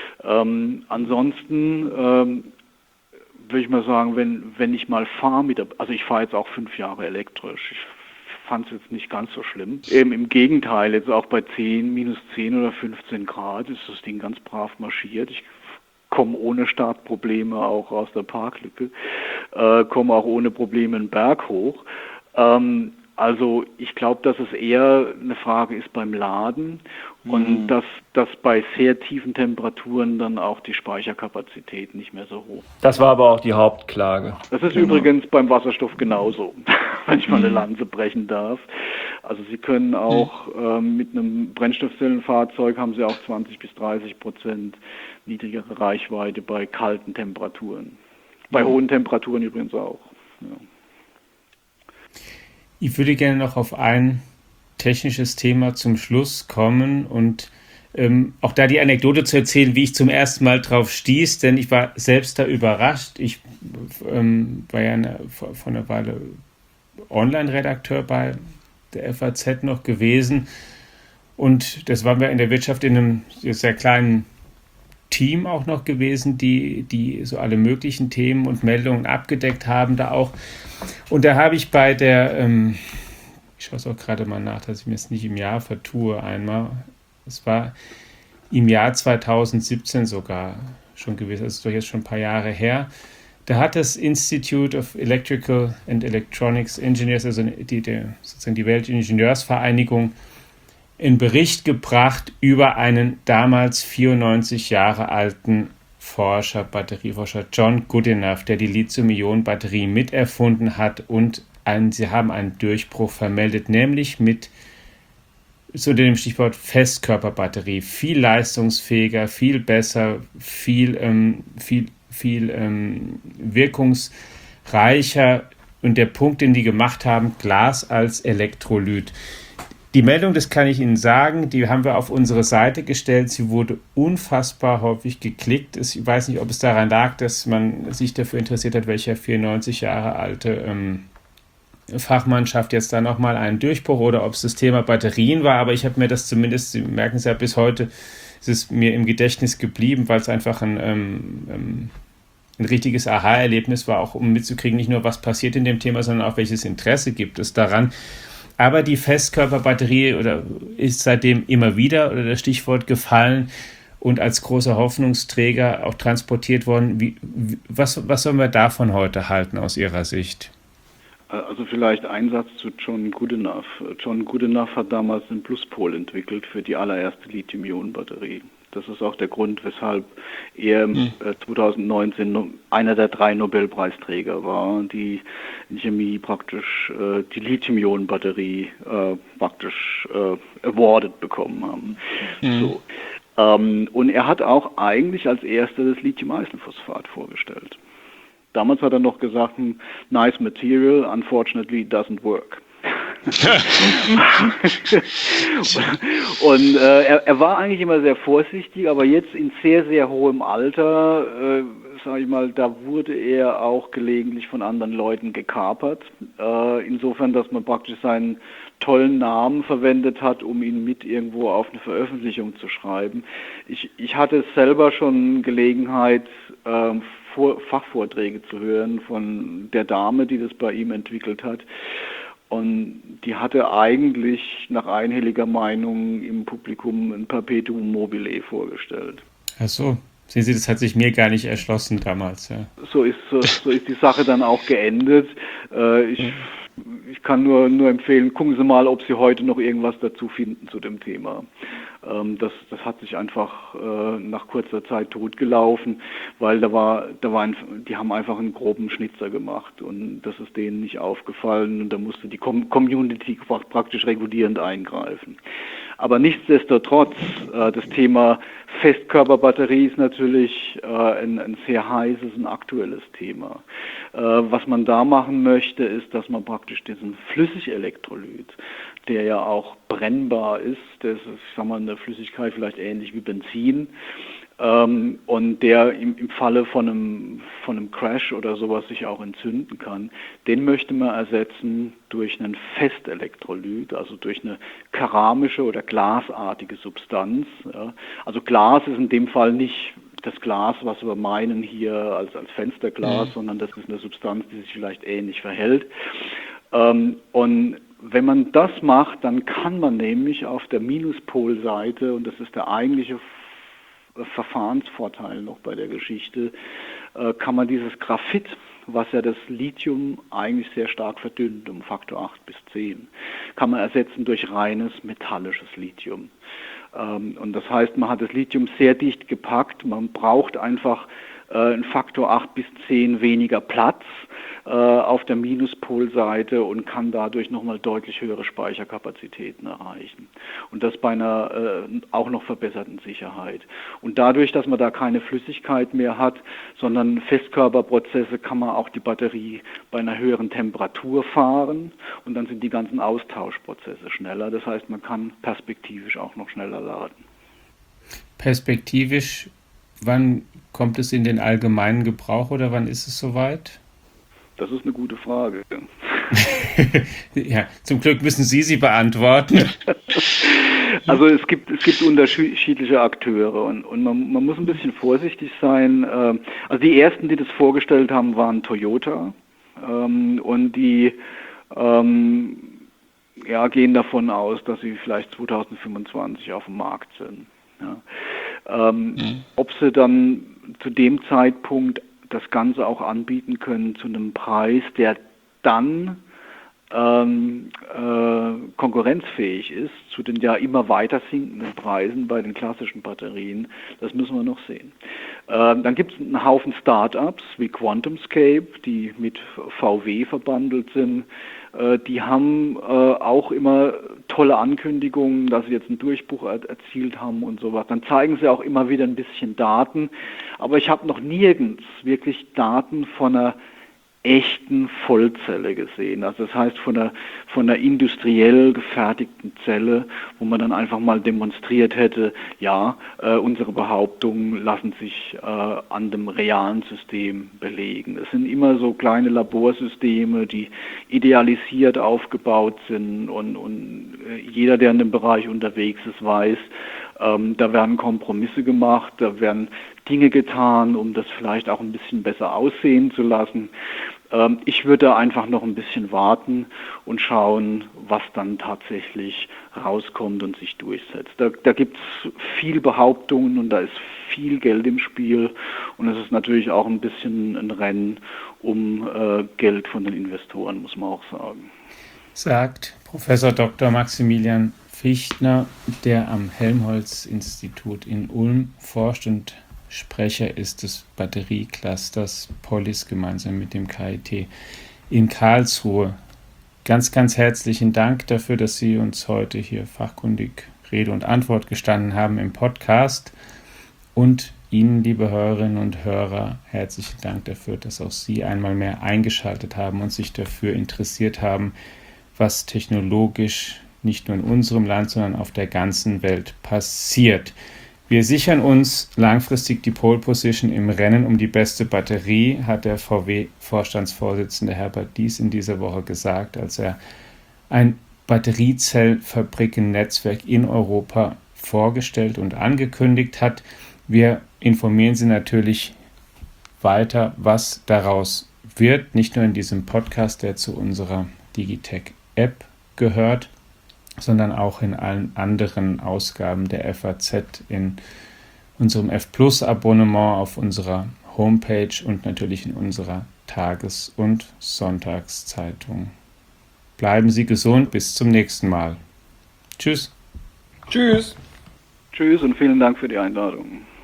Ansonsten würde ich mal sagen, wenn ich mal fahre also ich fahre jetzt auch 5 Jahre elektrisch. Ich fand es jetzt nicht ganz so schlimm. Eben im Gegenteil, jetzt auch bei minus 10 oder 15 Grad ist das Ding ganz brav marschiert. Ich komme ohne Startprobleme auch aus der Parklücke, komme auch ohne Probleme einen Berg hoch. Also ich glaube, dass es eher eine Frage ist beim Laden und dass bei sehr tiefen Temperaturen dann auch die Speicherkapazität nicht mehr so hoch. Das war aber auch die Hauptklage. Das ist übrigens beim Wasserstoff genauso, wenn ich mal eine Lanze brechen darf. Also Sie können auch mit einem Brennstoffzellenfahrzeug haben Sie auch 20-30% niedrigere Reichweite bei kalten Temperaturen. Bei hohen Temperaturen übrigens auch. Ja. Ich würde gerne noch auf ein technisches Thema zum Schluss kommen und auch da die Anekdote zu erzählen, wie ich zum ersten Mal drauf stieß, denn ich war selbst da überrascht. Ich war ja vor einer Weile Online-Redakteur bei der FAZ noch gewesen und das waren wir in der Wirtschaft in einem sehr kleinen Team auch noch gewesen, die so alle möglichen Themen und Meldungen abgedeckt haben da auch. Und da habe ich bei der, ich schaue es auch gerade mal nach, dass ich mir es nicht im Jahr vertue einmal, es war im Jahr 2017 sogar schon gewesen, also doch jetzt schon ein paar Jahre her. Da hat das Institute of Electrical and Electronics Engineers, also sozusagen die Weltingenieursvereinigung, einen Bericht gebracht über einen damals 94 Jahre alten Batterieforscher John Goodenough, der die Lithium-Ionen-Batterie miterfunden hat und sie haben einen Durchbruch vermeldet, nämlich mit so unter dem Stichwort Festkörperbatterie, viel leistungsfähiger, viel besser, viel wirkungsreicher und der Punkt, den die gemacht haben, Glas als Elektrolyt. Die Meldung, das kann ich Ihnen sagen, die haben wir auf unsere Seite gestellt. Sie wurde unfassbar häufig geklickt. Ich weiß nicht, ob es daran lag, dass man sich dafür interessiert hat, welcher 94 Jahre alte Fachmannschaft jetzt da nochmal einen Durchbruch oder ob es das Thema Batterien war. Aber ich habe mir das zumindest, Sie merken es ja bis heute, es ist mir im Gedächtnis geblieben, weil es einfach ein richtiges Aha-Erlebnis war, auch um mitzukriegen, nicht nur was passiert in dem Thema, sondern auch welches Interesse gibt es daran. Aber die Festkörperbatterie ist seitdem immer wieder oder das Stichwort gefallen und als großer Hoffnungsträger auch transportiert worden. Was sollen wir davon heute halten aus Ihrer Sicht? Also vielleicht ein Satz zu John Goodenough. John Goodenough hat damals den Pluspol entwickelt für die allererste Lithium-Ionen-Batterie. Das ist auch der Grund, weshalb er 2019 einer der 3 Nobelpreisträger war, die in Chemie praktisch die Lithium-Ionen-Batterie praktisch awarded bekommen haben. So. Und er hat auch eigentlich als erster das Lithium-Eisenphosphat vorgestellt. Damals hat er noch gesagt, nice material, unfortunately it doesn't work. Und er war eigentlich immer sehr vorsichtig, aber jetzt in sehr, sehr hohem Alter, sage ich mal, da wurde er auch gelegentlich von anderen Leuten gekapert. Insofern, dass man praktisch seinen tollen Namen verwendet hat, um ihn mit irgendwo auf eine Veröffentlichung zu schreiben. Ich hatte selber schon Gelegenheit, Fachvorträge zu hören von der Dame, die das bei ihm entwickelt hat. Und die hatte eigentlich nach einhelliger Meinung im Publikum ein Perpetuum mobile vorgestellt. Ach so, sehen Sie, das hat sich mir gar nicht erschlossen damals. Ja. So ist die Sache dann auch geendet. Ich kann nur empfehlen, gucken Sie mal, ob Sie heute noch irgendwas dazu finden zu dem Thema. Das hat sich einfach nach kurzer Zeit totgelaufen, weil die haben einfach einen groben Schnitzer gemacht und das ist denen nicht aufgefallen und da musste die Community praktisch regulierend eingreifen. Aber nichtsdestotrotz, das Thema Festkörperbatterie ist natürlich ein sehr heißes und aktuelles Thema. Was man da machen möchte, ist, dass man praktisch diesen Flüssigelektrolyt, der ja auch brennbar ist, das ist, ich sag mal, eine Flüssigkeit vielleicht ähnlich wie Benzin, und der im Falle von einem Crash oder sowas sich auch entzünden kann, den möchte man ersetzen durch einen Festelektrolyt, also durch eine keramische oder glasartige Substanz. Ja. Also Glas ist in dem Fall nicht das Glas, was wir meinen hier als Fensterglas, sondern das ist eine Substanz, die sich vielleicht ähnlich verhält. Und wenn man das macht, dann kann man nämlich auf der Minuspolseite, und das ist der eigentliche Verfahrensvorteil noch bei der Geschichte, kann man dieses Graphit, was ja das Lithium eigentlich sehr stark verdünnt, um Faktor 8 bis 10, kann man ersetzen durch reines metallisches Lithium. Und das heißt, man hat das Lithium sehr dicht gepackt, man braucht einfach einen Faktor 8 bis 10 weniger Platz, auf der Minuspolseite und kann dadurch nochmal deutlich höhere Speicherkapazitäten erreichen. Und das bei einer auch noch verbesserten Sicherheit. Und dadurch, dass man da keine Flüssigkeit mehr hat, sondern Festkörperprozesse, kann man auch die Batterie bei einer höheren Temperatur fahren und dann sind die ganzen Austauschprozesse schneller. Das heißt, man kann perspektivisch auch noch schneller laden. Perspektivisch, wann kommt es in den allgemeinen Gebrauch oder wann ist es soweit? Das ist eine gute Frage. Ja, zum Glück müssen Sie beantworten. Also es gibt unterschiedliche Akteure und man muss ein bisschen vorsichtig sein. Also die ersten, die das vorgestellt haben, waren Toyota und die gehen davon aus, dass sie vielleicht 2025 auf dem Markt sind. Ja. Ob sie dann zu dem Zeitpunkt das Ganze auch anbieten können zu einem Preis, der dann konkurrenzfähig ist zu den ja immer weiter sinkenden Preisen bei den klassischen Batterien, das müssen wir noch sehen. Dann gibt es einen Haufen Startups wie QuantumScape, die mit VW verbandelt sind. Die haben auch immer tolle Ankündigungen, dass sie jetzt einen Durchbruch erzielt haben und sowas. Dann zeigen sie auch immer wieder ein bisschen Daten. Aber ich habe noch nirgends wirklich Daten von einer echten Vollzelle gesehen. Also das heißt von einer industriell gefertigten Zelle, wo man dann einfach mal demonstriert hätte, ja, unsere Behauptungen lassen sich an dem realen System belegen. Es sind immer so kleine Laborsysteme, die idealisiert aufgebaut sind und jeder, der in dem Bereich unterwegs ist, weiß, da werden Kompromisse gemacht, da werden Dinge getan, um das vielleicht auch ein bisschen besser aussehen zu lassen. Ich würde einfach noch ein bisschen warten und schauen, was dann tatsächlich rauskommt und sich durchsetzt. Da gibt es viel Behauptungen und da ist viel Geld im Spiel und es ist natürlich auch ein bisschen ein Rennen um Geld von den Investoren, muss man auch sagen. Sagt Professor Dr. Maximilian Fichtner, der am Helmholtz-Institut in Ulm forscht und Sprecher ist des Batterieclusters Polis gemeinsam mit dem KIT in Karlsruhe. Ganz, ganz herzlichen Dank dafür, dass Sie uns heute hier fachkundig Rede und Antwort gestanden haben im Podcast. Und Ihnen, liebe Hörerinnen und Hörer, herzlichen Dank dafür, dass auch Sie einmal mehr eingeschaltet haben und sich dafür interessiert haben, was technologisch nicht nur in unserem Land, sondern auf der ganzen Welt passiert. Wir sichern uns langfristig die Pole Position im Rennen um die beste Batterie, hat der VW-Vorstandsvorsitzende Herbert Diess in dieser Woche gesagt, als er ein Batteriezellfabriken-Netzwerk in Europa vorgestellt und angekündigt hat. Wir informieren Sie natürlich weiter, was daraus wird, nicht nur in diesem Podcast, der zu unserer Digitech-App gehört, sondern auch in allen anderen Ausgaben der FAZ, in unserem F-Plus-Abonnement auf unserer Homepage und natürlich in unserer Tages- und Sonntagszeitung. Bleiben Sie gesund, bis zum nächsten Mal. Tschüss. Tschüss. Tschüss und vielen Dank für die Einladung.